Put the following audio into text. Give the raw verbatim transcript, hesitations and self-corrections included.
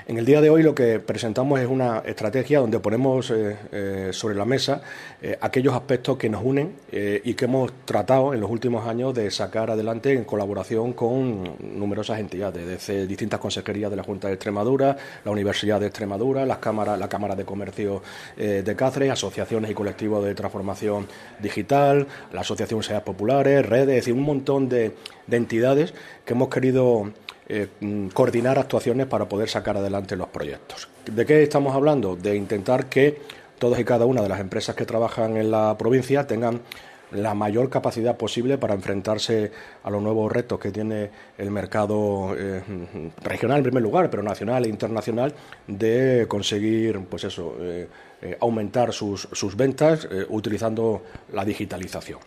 En el día de hoy lo que presentamos es una estrategia donde ponemos eh, eh, sobre la mesa eh, aquellos aspectos que nos unen eh, y que hemos tratado en los últimos años de sacar adelante en colaboración con numerosas entidades, desde distintas consejerías de la Junta de Extremadura, la Universidad de Extremadura, las cámaras, la Cámara de Comercio eh, de Cáceres, asociaciones y colectivos de transformación digital, la Asociación Sociedades Populares, redes, es decir, un montón de, de entidades que hemos querido Eh, coordinar actuaciones para poder sacar adelante los proyectos. ¿De qué estamos hablando? De intentar que todas y cada una de las empresas que trabajan en la provincia tengan la mayor capacidad posible para enfrentarse a los nuevos retos que tiene el mercado eh, regional en primer lugar, pero nacional e internacional, de conseguir, pues eso, eh, eh, aumentar sus, sus ventas eh, utilizando la digitalización.